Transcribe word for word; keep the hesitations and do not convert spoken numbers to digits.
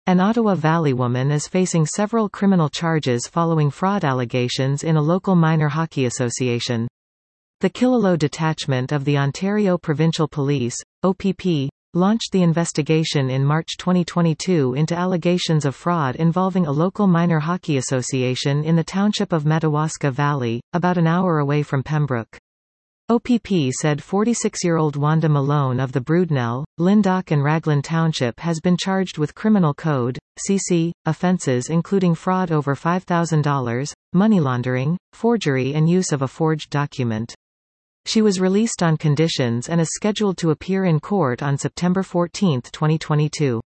An Ottawa Valley woman is facing several criminal charges following fraud allegations in a local minor hockey association. The Killaloe Detachment of the Ontario Provincial Police, O P P, launched the investigation in March twenty twenty-two into allegations of fraud involving a local minor hockey association in the township of Madawaska Valley, about an hour away from Pembroke. O P P said forty-six-year-old Wanda Malone of the Broodnell, Lyndoch and Raglan Township has been charged with criminal code, C C, offences including fraud over five thousand dollars, money laundering, forgery and use of a forged document. She was released on conditions and is scheduled to appear in court on September fourteenth, twenty twenty-two.